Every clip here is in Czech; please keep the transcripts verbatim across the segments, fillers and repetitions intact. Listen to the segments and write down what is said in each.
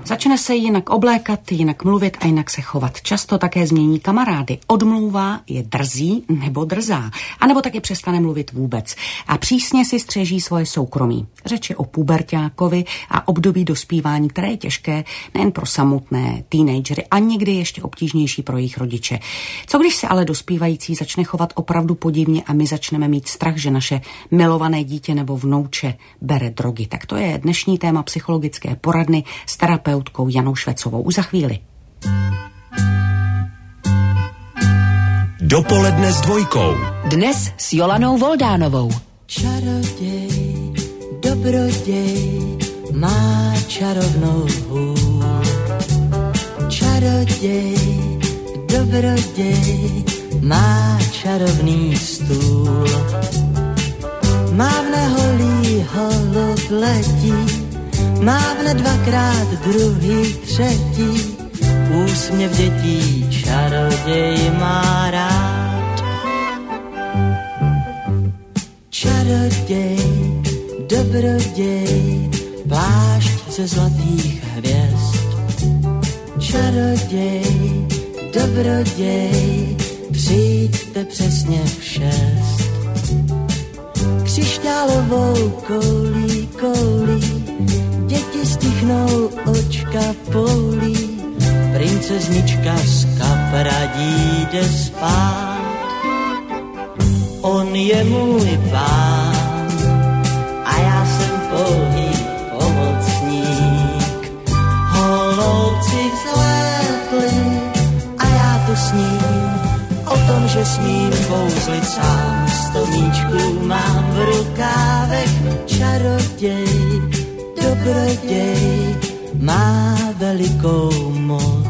Začne se jinak oblékat, jinak mluvit a jinak se chovat. Často také změní kamarády. Odmlouvá, je drzí nebo drzá. A nebo taky přestane mluvit vůbec. A přísně si střeží svoje soukromí. Řeč je o puberťákovi a období dospívání, které je těžké nejen pro samotné teenagery a někdy ještě obtížnější pro jejich rodiče. Co když se ale dospívající začne chovat opravdu podivně a my začneme mít strach, že naše milované dítě nebo vnouče bere drogy? Tak to je dnešní téma psychologické poradny s terapeutkou Janou Švecovou. Už za chvíli. Dopoledne s dvojkou. Dnes s Jolanou Voldánovou. Čaroděj, dobroděj, má čarovnou hůl. Čaroděj, dobroděj, má čarovný stůl. Mávne holí, holub letí, mávne dvakrát, druhý, třetí, úsměv dětí čaroděj má rád. Čaroděj, dobroděj, plášť ze zlatých hvězd. Čaroděj, dobroděj, přijďte přesně v šest. Křišťálovou koulí, koulí, děti stichnou, očka poulí, princeznička z kapradí jde spát. On je můj pán a já jsem pouhý pomocník. Holoubci vzlétli a já tu sním o tom, že smím kouzlit sám. Sto míčků mám v rukávech, čaroděj, dobroděj, má velikou moc.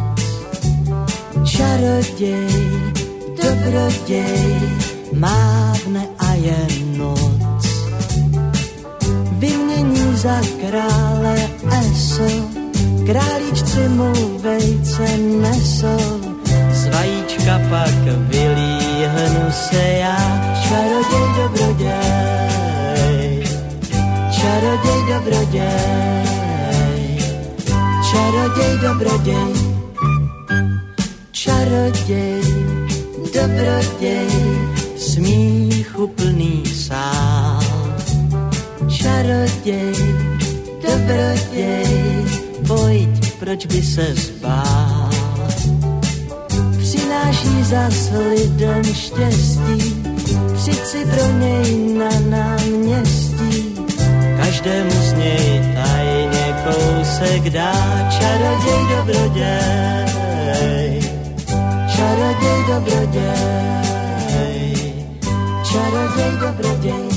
Čaroděj, dobroděj, mávne a je noc. Vymění za krále eso, králíčci mu vejce nesou. Z vajíčka pak vylíhnu se já, čaroděj, dobroděj, čaroděj, dobroděj, čaroděj, dobroděj, čaroděj, dobroděj, smíchu plný sál. Čaroděj, dobroděj, pojď, proč by se zbál. Přináší zas lidem štěstí, přijď si pro něj na náměstí. Každému z něj tajně kousek dá, čaroděj, dobroděj, čaroděj, dobroděj, čaroděj, dobroděj.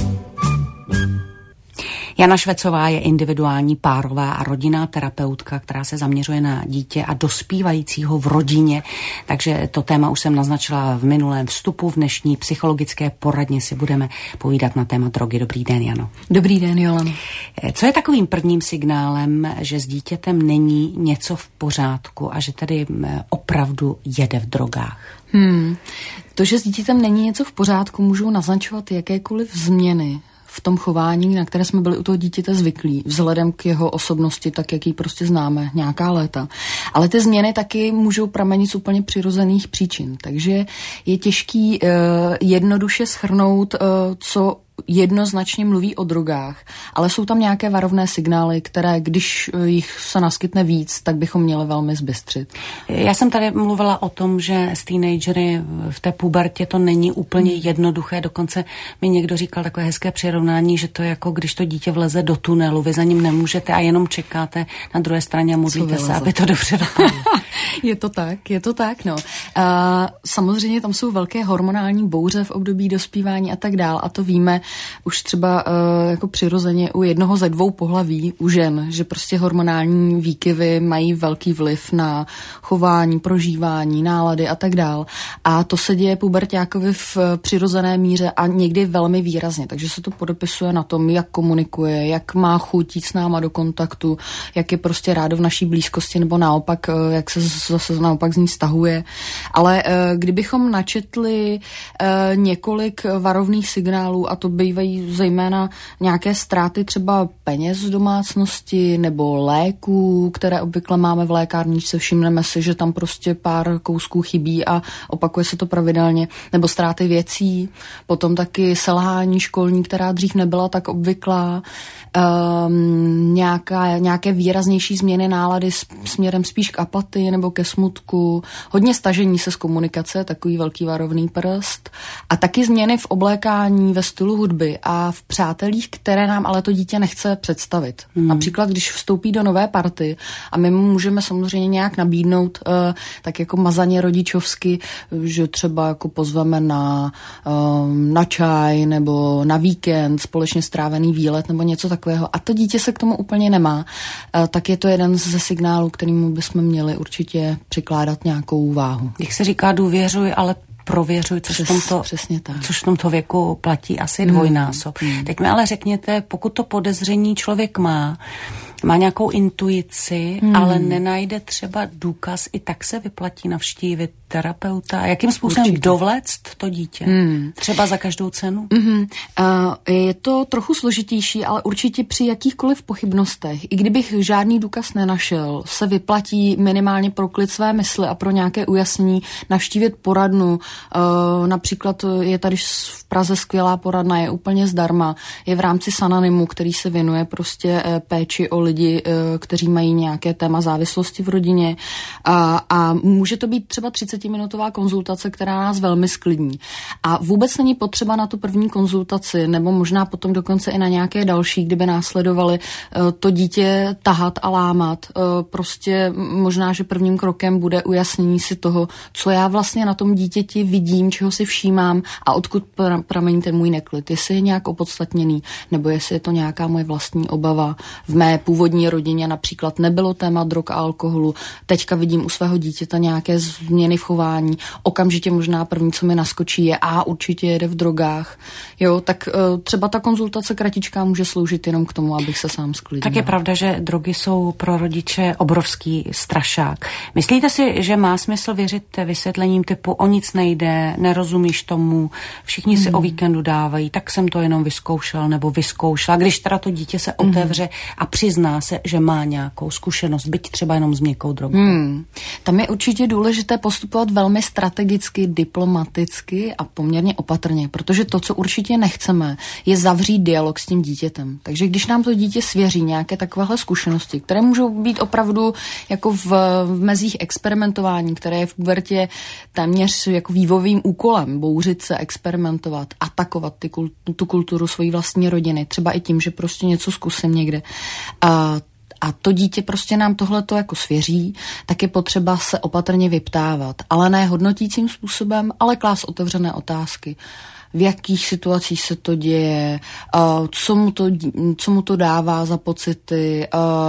Jana Švecová je individuální párová a rodinná terapeutka, která se zaměřuje na dítě a dospívajícího v rodině. Takže to téma už jsem naznačila v minulém vstupu. V dnešní psychologické poradně si budeme povídat na téma drogy. Dobrý den, Jano. Dobrý den, Jolano. Co je takovým prvním signálem, že s dítětem není něco v pořádku a že tedy opravdu jede v drogách? Hmm. To, že s dítětem není něco v pořádku, můžou naznačovat jakékoliv změny v tom chování, na které jsme byli u toho dítěte zvyklí, vzhledem k jeho osobnosti, tak jak ji prostě známe nějaká léta. Ale ty změny taky můžou pramenit z úplně přirozených příčin. Takže je těžký uh, jednoduše shrnout, uh, co jednoznačně mluví o drogách, ale jsou tam nějaké varovné signály, které, když jich se naskytne víc, tak bychom měli velmi zbystřit. Já jsem tady mluvila o tom, že s teenagery v té pubertě to není úplně jednoduché, dokonce mi někdo říkal takové hezké přirovnání, že to je jako když to dítě vleze do tunelu, vy za ním nemůžete a jenom čekáte na druhé straně a modlíte se, aby to dobře dopadlo. Je to tak, je to tak, no. A samozřejmě tam jsou velké hormonální bouře v období dospívání a tak dál a to víme už třeba uh, jako přirozeně u jednoho ze dvou pohlaví, u žen, že prostě hormonální výkyvy mají velký vliv na chování, prožívání, nálady a tak dál. A to se děje puberťákovi v přirozené míře a někdy velmi výrazně, takže se to podepisuje na tom, jak komunikuje, jak má chuť jít s náma do kontaktu, jak je prostě rádo v naší blízkosti nebo naopak, uh, jak se zase naopak z ní stahuje. Ale uh, kdybychom načetli uh, několik varovných signálů a to bývají zejména nějaké ztráty třeba peněz z domácnosti nebo léků, které obvykle máme v lékárničce. Všimneme si, že tam prostě pár kousků chybí a opakuje se to pravidelně. Nebo ztráty věcí, potom taky selhání školní, která dřív nebyla tak obvyklá. Um, nějaká, nějaké výraznější změny nálady směrem spíš k apatii nebo ke smutku. Hodně stažení se z komunikace, takový velký varovný prst. A taky změny v oblékání, ve stylu hudby a v přátelích, které nám ale to dítě nechce představit. Hmm. Například, když vstoupí do nové party a my mu můžeme samozřejmě nějak nabídnout uh, tak jako mazaně rodičovsky, že třeba jako pozveme na, uh, na čaj nebo na víkend společně strávený výlet nebo něco takového a to dítě se k tomu úplně nemá, uh, tak je to jeden ze signálů, kterýmu bychom měli určitě přikládat nějakou váhu. Když se říká důvěřuj, ale prověřuj, což, Přes, v tomto, přesně tak. což v tomto věku platí asi dvojnásob. Hmm. Teď mi ale řekněte, pokud to podezření člověk má, má nějakou intuici, hmm. ale nenajde třeba důkaz, i tak se vyplatí navštívit terapeuta. A jakým způsobem Určitě. dovléct to dítě? Hmm. Třeba za každou cenu? Mm-hmm. Uh, je to trochu složitější, ale určitě při jakýchkoliv pochybnostech, i kdybych žádný důkaz nenašel, se vyplatí minimálně pro klid své mysli a pro nějaké ujasnění navštívit poradnu. Uh, například je tady v Praze skvělá poradna, je úplně zdarma. Je v rámci Sananimu, který se věnuje prostě uh, péči o lidi, uh, kteří mají nějaké téma závislosti v rodině. A, a může to být třeba třicetiminutová konzultace, která nás velmi sklidní. A vůbec není potřeba na tu první konzultaci, nebo možná potom dokonce i na nějaké další, kdyby následovali uh, to dítě tahat a lámat. Uh, prostě možná, že prvním krokem bude ujasnění si toho, co já vlastně na tom dítěti vidím, čeho si všímám a odkud pra- pramení ten můj neklid. Jestli je nějak opodstatněný, nebo jestli je to nějaká moje vlastní obava. V mé původní rodině například nebylo téma drog a alkoholu. Teďka vidím u svého dítěta nějaké změny v chování. Okamžitě možná první, co mi naskočí, je a určitě jede v drogách. Jo, tak uh, třeba ta konzultace kratičká může sloužit jenom k tomu, abych se sám sklidnil. Tak je pravda, že drogy jsou pro rodiče obrovský strašák. Myslíte si, že má smysl věřit vysvětlením typu o nic nejde, nerozumíš tomu, všichni si mm. o víkendu dávají, tak jsem to jenom vyzkoušel nebo vyzkoušela. Když teda to dítě se otevře mm. a přizná se, že má nějakou zkušenost, byť třeba jenom s měkkou drogou. Mm. Tam je určitě důležité postupovat velmi strategicky, diplomaticky a poměrně opatrně, protože to, co určitě nechceme, je zavřít dialog s tím dítětem. Takže když nám to dítě svěří nějaké takovéhle zkušenosti, které můžou být opravdu jako v, v mezích experimentování, které je v pubertě téměř jako vývojovým úkolem, bouřit se, experimentovat, atakovat ty, tu kulturu svojí vlastní rodiny, třeba i tím, že prostě něco zkusím někde. A A to dítě prostě nám tohleto jako svěří, tak je potřeba se opatrně vyptávat, ale ne hodnotícím způsobem, ale klást otevřené otázky. V jakých situacích se to děje, co mu to, co mu to dává za pocity,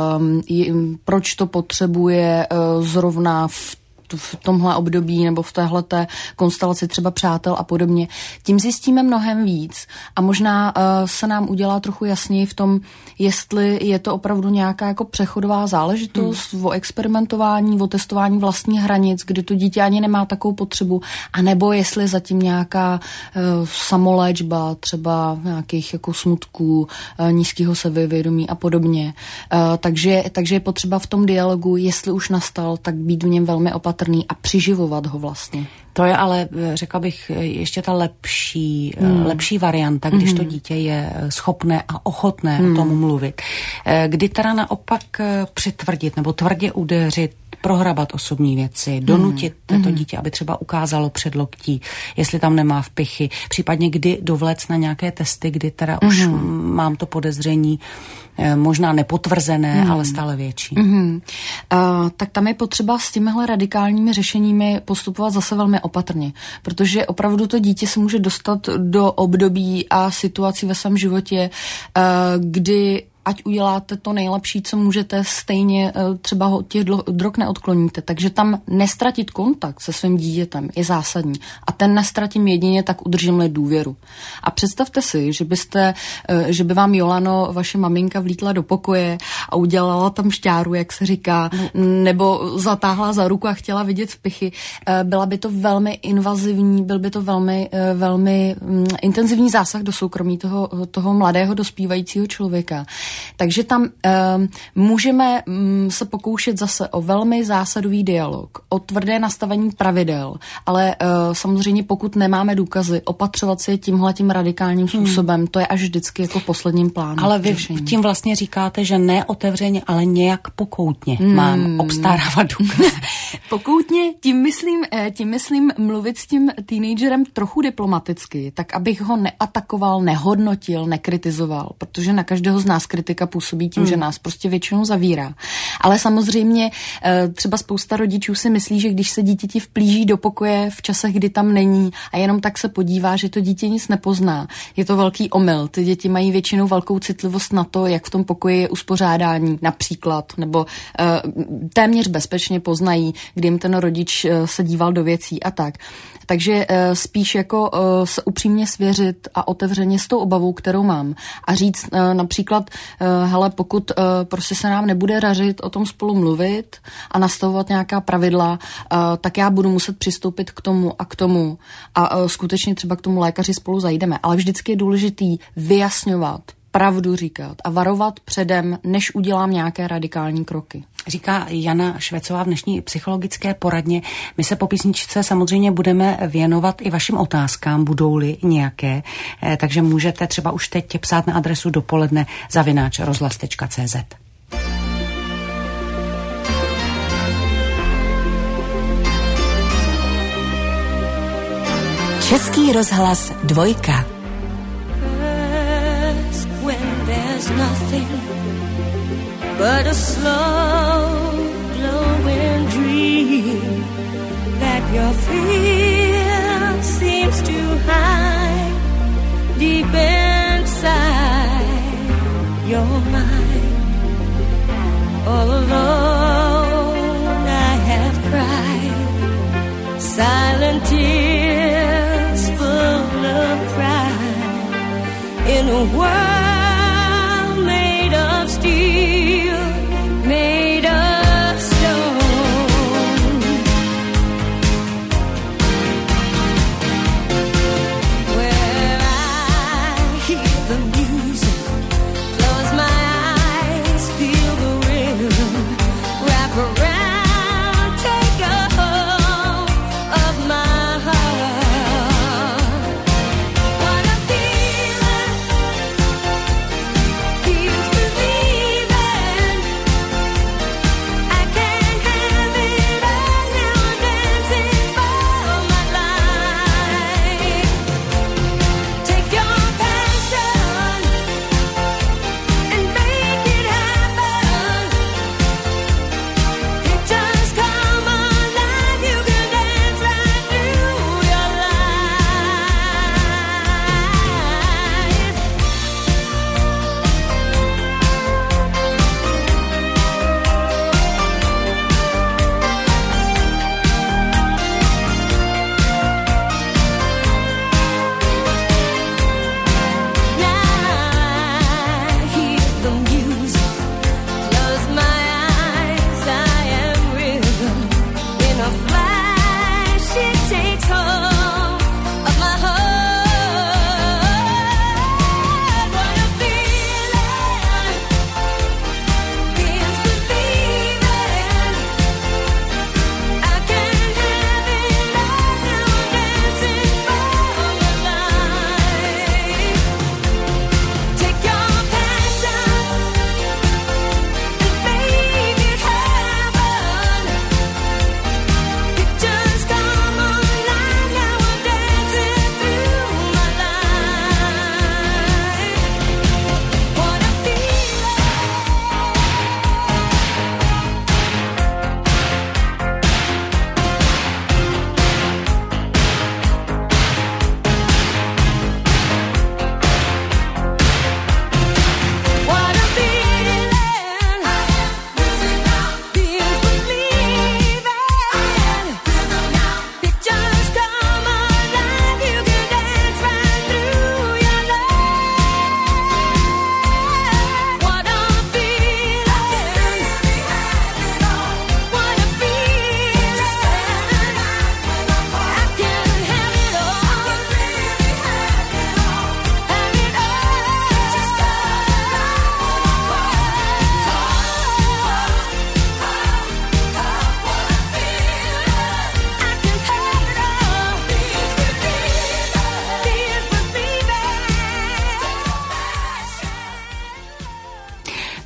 proč to potřebuje zrovna v v tomhle období nebo v téhleté konstelaci třeba přátel a podobně. Tím zjistíme mnohem víc a možná uh, se nám udělá trochu jasněji v tom, jestli je to opravdu nějaká jako přechodová záležitost hmm. o experimentování, o testování vlastních hranic, kdy to dítě ani nemá takovou potřebu, anebo jestli zatím nějaká uh, samoléčba, třeba nějakých jako smutků, uh, nízkého sebevědomí a podobně. Uh, takže, takže je potřeba v tom dialogu, jestli už nastal, tak být v něm velmi opatrný a přiživovat ho vlastně. To je ale, řekla bych, ještě ta lepší, hmm. lepší varianta, když hmm. to dítě je schopné a ochotné hmm. o tom mluvit. Kdy teda naopak přitvrdit nebo tvrdě udeřit, prohrabat osobní věci, donutit hmm. to dítě, aby třeba ukázalo předloktí, jestli tam nemá vpichy, případně kdy dovléct na nějaké testy, kdy teda hmm. už mám to podezření možná nepotvrzené, hmm. ale stále větší. Hmm. Uh, tak tam je potřeba s těmihle radikálními řešeními postupovat zase velmi opatrně, protože opravdu to dítě se může dostat do období a situací ve svém životě, uh, kdy ať uděláte to nejlepší, co můžete, stejně třeba ho těch drog neodkloníte. Takže tam nestratit kontakt se svým dítětem je zásadní. A ten nestratím jedině, tak udržím-li důvěru. A představte si, že byste, že by vám Jolano, vaše maminka, vlítla do pokoje a udělala tam šťáru, jak se říká, nebo zatáhla za ruku a chtěla vidět v pichy. Byla by to velmi invazivní, byl by to velmi, velmi intenzivní zásah do soukromí toho, toho mladého dospívajícího člověka. Takže tam um, můžeme um, se pokoušet zase o velmi zásadový dialog, o tvrdé nastavení pravidel, ale uh, samozřejmě pokud nemáme důkazy, opatřovat si je tímhletím radikálním způsobem, hmm. to je až vždycky jako v posledním plánu. Ale vy řešení. Tím vlastně říkáte, že ne otevřeně, ale nějak pokoutně hmm. mám obstarávat důkazy. Pokoutně, tím myslím, tím myslím mluvit s tím teenagerem trochu diplomaticky, tak abych ho neatakoval, nehodnotil, nekritizoval, protože na každého z nás kritika působí tím, mm. že nás prostě většinou zavírá. Ale samozřejmě třeba spousta rodičů si myslí, že když se dítěti vplíží do pokoje v časech, kdy tam není a jenom tak se podívá, že to dítě nic nepozná. Je to velký omyl. Ty děti mají většinou velkou citlivost na to, jak v tom pokoji je uspořádání například, nebo uh, téměř bezpečně poznají, kdy jim ten rodič uh, se díval do věcí a tak. Takže uh, spíš jako uh, se upřímně svěřit a otevřeně s tou obavou, kterou mám. A říct uh, například, uh, hele, pokud uh, prostě se nám nebude rařit o tom spolu mluvit a nastavovat nějaká pravidla, uh, tak já budu muset přistoupit k tomu a k tomu a uh, skutečně třeba k tomu lékaři spolu zajdeme. Ale vždycky je důležitý vyjasňovat, pravdu říkat a varovat předem, než udělám nějaké radikální kroky. Říká Jana Švecová v dnešní psychologické poradně. My se po písničce samozřejmě budeme věnovat i vašim otázkám, budou-li nějaké, takže můžete třeba už teď psát na adresu dopoledne zavináč rozhlas tečka cé zet. Český rozhlas dvojka. But a slow glowing dream that your fear seems to hide deep inside your mind. All alone I have cried silent tears full of pride in a world made of steel, made of stone. Where I hear the music, close my eyes, feel the rhythm, wrap around, take a hold of my heart. What a feeling,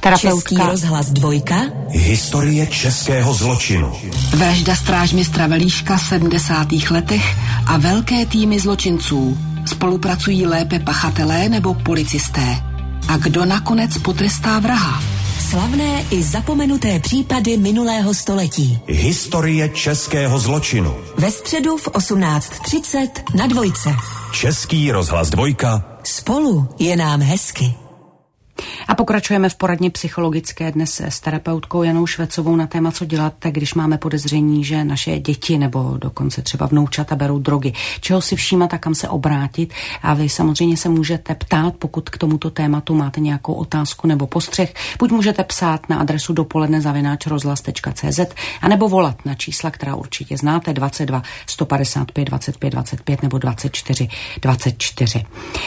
Český rozhlas dvojka. Historie českého zločinu. Vražda strážmistra Velíška v sedmdesátých letech a velké týmy zločinců. Spolupracují lépe pachatelé nebo policisté? A kdo nakonec potrestá vraha? Slavné i zapomenuté případy minulého století. Historie českého zločinu. Ve středu v osmnáct třicet na dvojce. Český rozhlas dvojka. Spolu je nám hezky. A pokračujeme v poradně psychologické dnes s terapeutkou Janou Švecovou na téma, co dělat, když máme podezření, že naše děti nebo dokonce třeba vnoučata berou drogy. Čeho si všímat a kam se obrátit. A vy samozřejmě se můžete ptát, pokud k tomuto tématu máte nějakou otázku nebo postřeh. Buď můžete psát na adresu dopoledne zavináč rozhlas tečka cé zet anebo volat na čísla, která určitě znáte, dvacet dva sto padesát pět dvacet pět dvacet pět nebo dvacet čtyři dvacet čtyři.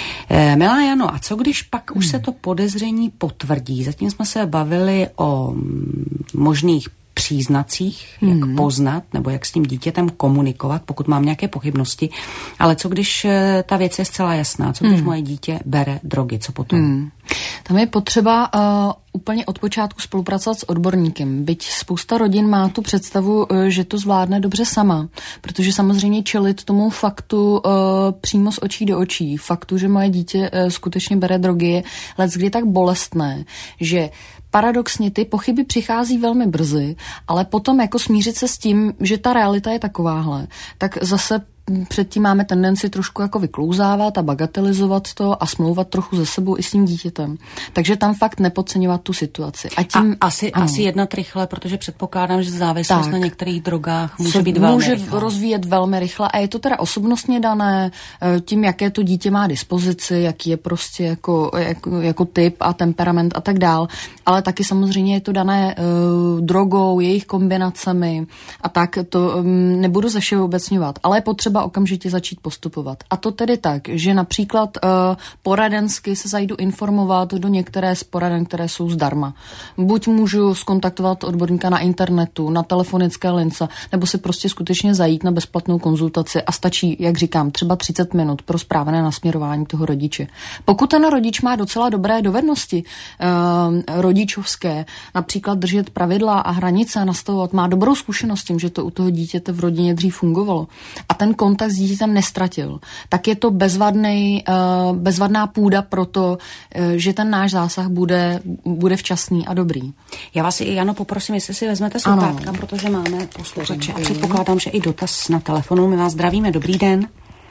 E, milá Jano, a co když pak hmm. už se to podezření potvrdí? Zatím jsme se bavili o možných příznacích, jak hmm. poznat, nebo jak s tím dítětem komunikovat, pokud mám nějaké pochybnosti. Ale co když ta věc je zcela jasná? Co když hmm. moje dítě bere drogy? Co potom? Hmm. Tam je potřeba uh, úplně od počátku spolupracovat s odborníkem. Byť spousta rodin má tu představu, uh, že to zvládne dobře sama, protože samozřejmě čelit tomu faktu uh, přímo z očí do očí, faktu, že moje dítě uh, skutečně bere drogy, je leckdy tak bolestné, že paradoxně ty pochyby přichází velmi brzy, ale potom jako smířit se s tím, že ta realita je takováhle, tak zase předtím máme tendenci trošku jako vyklouzávat a bagatelizovat to a smlouvat trochu ze sebou i s tím dítětem. Takže tam fakt nepodceňovat tu situaci. A, tím, a asi, asi jednat rychle, protože předpokládám, že závislost tak na některých drogách může Se být velmi může rychle. rozvíjet velmi rychle a je to teda osobnostně dané tím, jaké to dítě má dispozici, jaký je prostě jako, jako, jako typ a temperament a tak dál. Ale taky samozřejmě je to dané uh, drogou, jejich kombinacemi a tak to um, nebudu ze všeho obecňovat. Ale je potřeba okamžitě začít postupovat. A to tedy tak, že například uh, poradensky se zajdu informovat do některé z poraden, které jsou zdarma. Buď můžu skontaktovat odborníka na internetu, na telefonické lince, nebo si prostě skutečně zajít na bezplatnou konzultaci a stačí, jak říkám, třeba třicet minut pro správné nasměrování toho rodiče. Pokud ten rodič má docela dobré dovednosti uh, rodičovské, například držet pravidla a hranice, nastavovat, má dobrou zkušenost s tím, že to u toho dítěte v rodině dřív fungovalo a ten kontakt s dítětem nestratil, tak je to bezvadnej, uh, bezvadná půda pro to, uh, že ten náš zásah bude, bude včasný a dobrý. Já vás, Jano, poprosím, jestli si vezmete sluchátka, protože máme posluchače a předpokládám, že i dotaz na telefonu. My vás zdravíme, dobrý den.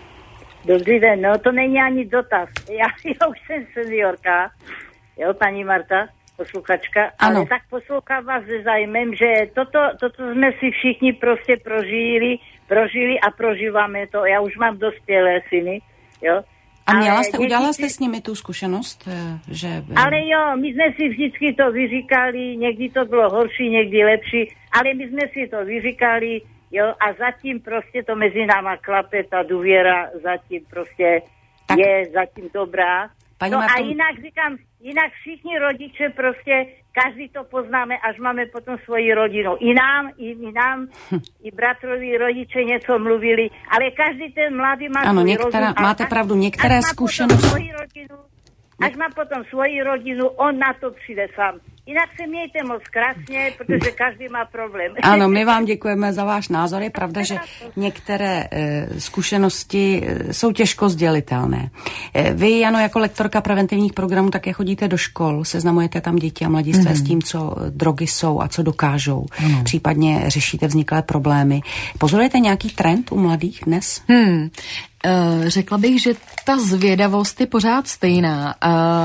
Dobrý den, no to není ani dotaz. Já, já už jsem seniorka, jo, paní Marta, posluchačka, ano. Ale tak poslouchám vás se zájmem, že toto, toto jsme si všichni prostě prožili, prožili a prožíváme to. Já už mám dospělé syny, jo. A měla jste, udělala jste s nimi tu zkušenost, že... Ale jo, my jsme si vždycky to vyříkali, někdy to bylo horší, někdy lepší, ale my jsme si to vyříkali, jo, a zatím prostě to mezi náma klape, ta důvěra zatím prostě tak je zatím dobrá. Paní no Marto... a jinak říkám, jinak všichni rodiče prostě, každý to poznáme, až máme potom svoji rodinu. I nám, i, i nám, i bratrovi rodiče něco mluvili, ale každý ten mladý má ano, svůj některá, rozum. máte až, pravdu, některé až zkušenosti... Až má potom svoji rodinu, on na to přijde sám. Jinak se mějte moc krásně, protože každý má problém. Ano, my vám děkujeme za váš názor. Je pravda, že některé e, zkušenosti e, jsou těžko sdělitelné. E, vy, Jano, jako lektorka preventivních programů také chodíte do škol, seznamujete tam děti a mladistvé mm-hmm. s tím, co drogy jsou a co dokážou. Mm. Případně řešíte vzniklé problémy. Pozorujete nějaký trend u mladých dnes? Hmm. Uh, řekla bych, že ta zvědavost je pořád stejná uh,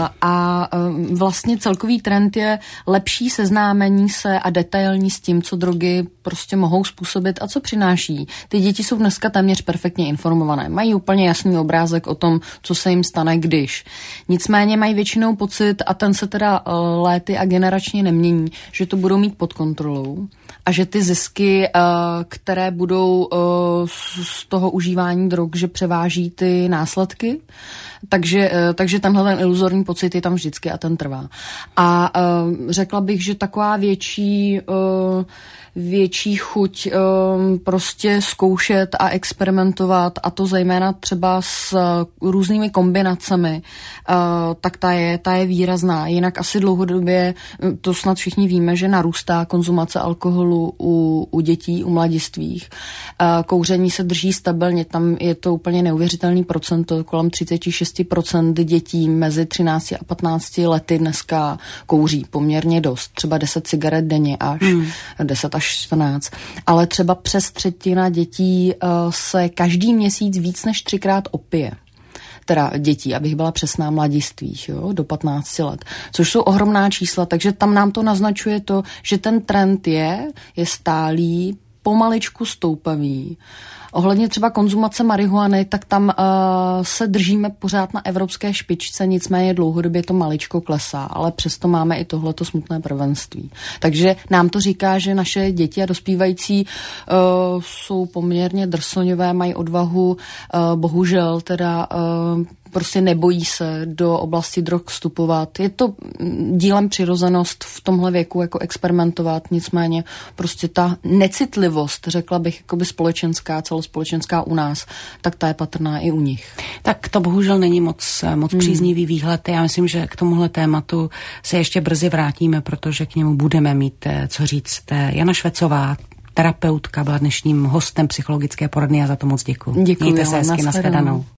a uh, vlastně celkový trend je lepší seznámení se a detailní s tím, co drogy prostě mohou způsobit a co přináší. Ty děti jsou dneska téměř perfektně informované. Mají úplně jasný obrázek o tom, co se jim stane, když. Nicméně mají většinou pocit, a ten se teda uh, léty a generačně nemění, že to budou mít pod kontrolou a že ty zisky, uh, které budou uh, z toho užívání drog, že převáží ty následky, takže, uh, takže tenhle ten iluzorní pocit je tam vždycky a ten trvá. A uh, řekla bych, že taková větší uh, větší chuť um, prostě zkoušet a experimentovat, a to zejména třeba s uh, různými kombinacemi, uh, tak ta je, ta je výrazná. Jinak asi dlouhodobě, to snad všichni víme, že narůstá konzumace alkoholu u, u dětí, u mladistvých. Uh, kouření se drží stabilně, tam je to úplně neuvěřitelný procento, kolem třicet šest procent dětí mezi třinácti a patnácti lety dneska kouří poměrně dost, třeba deset cigaret denně až, hmm. deset až čtrnáct. Ale třeba přes třetina dětí uh, se každý měsíc víc než třikrát opije. Teda dětí, abych byla přesná, mladistvých, jo, do patnácti let. Což jsou ohromná čísla, takže tam nám to naznačuje to, že ten trend je, je stálý, pomaličku stoupavý. Ohledně třeba konzumace marihuany, tak tam uh, se držíme pořád na evropské špičce, nicméně dlouhodobě to maličko klesá, ale přesto máme i tohleto smutné prvenství. Takže nám to říká, že naše děti a dospívající uh, jsou poměrně drsoňové, mají odvahu, uh, bohužel teda uh, prostě nebojí se do oblasti drog vstupovat. Je to dílem přirozenost v tomhle věku jako experimentovat, nicméně prostě ta necitlivost, řekla bych, jakoby společenská, celospolečenská u nás, tak ta je patrná i u nich. Tak to bohužel není moc, moc hmm. příznivý výhled. Já myslím, že k tomuhle tématu se ještě brzy vrátíme, protože k němu budeme mít co říct. Jana Švecová, terapeutka, byla dnešním hostem psychologické poradny a za to moc děkuji. Děkuji. Mějte se hezky, nashledanou.